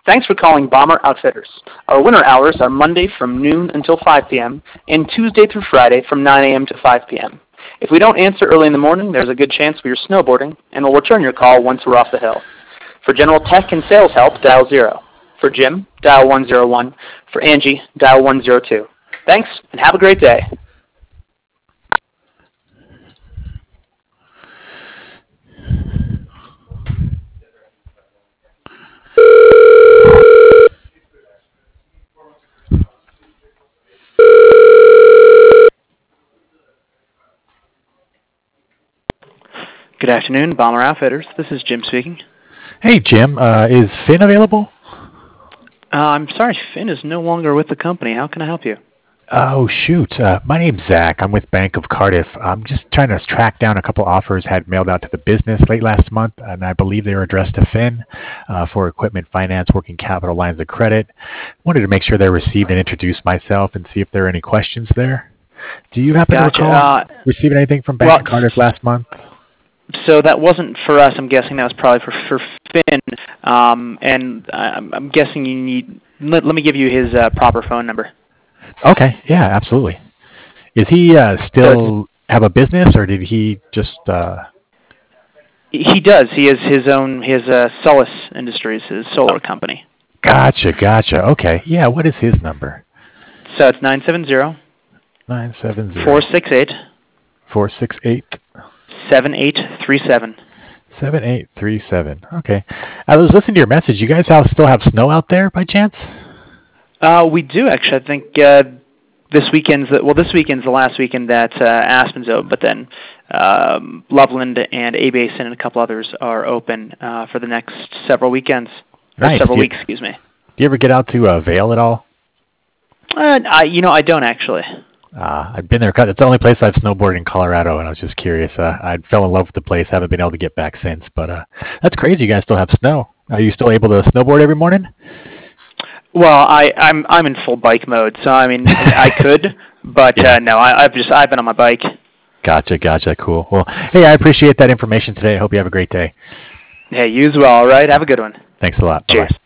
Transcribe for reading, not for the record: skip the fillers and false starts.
Thanks for calling Bomber Outfitters. Our winter hours are Monday from noon until 5 p.m. and Tuesday through Friday from 9 a.m. to 5 p.m. If we don't answer early in the morning, there's a good chance we are snowboarding, and we'll return your call once we're off the hill. For general tech and sales help, dial 0. For Jim, dial 101. For Angie, dial 102. Thanks, and have a great day. Good afternoon, Bomber Outfitters. This is Jim speaking. Hey, Jim. Is Finn available? I'm sorry, Finn is no longer with the company. How can I help you? Oh, shoot. My name's Zach. I'm with Bank of Cardiff. I'm just trying to track down a couple offers had mailed out to the business late last month, and I believe they were addressed to Finn for equipment finance, working capital lines of credit. Wanted to make sure they're received and introduce myself and see if there are any questions there. Do you happen to recall receiving anything from Bank of Cardiff last month? So that wasn't for us. I'm guessing that was probably for Finn. And I'm guessing you need. Let me give you his proper phone number. Okay. Yeah, absolutely. Is he still have a business, or did he just? He does. He has his own. His Solus Industries, his solar company. Gotcha. Okay. Yeah. What is his number? So it's 970. 468. 7837. 7837. Okay. I was listening to your message. You guys still have snow out there by chance? We do actually. I think this weekend's the last weekend that Aspen's open, but then Loveland and A-Basin and a couple others are open for the next several weekends. Nice. Several weeks, excuse me. Do you ever get out to Vail at all? I don't actually. I've been there. It's the only place I've snowboarded in Colorado, and I was just curious. I fell in love with the place. Haven't been able to get back since, but that's crazy. You guys still have snow. Are you still able to snowboard every morning? Well, I'm in full bike mode, so I mean I could, but no, I've been on my bike. Gotcha. Cool. Well, hey, I appreciate that information today. I hope you have a great day. Hey, you as well. All right, have a good one. Thanks a lot. Cheers. Bye-bye.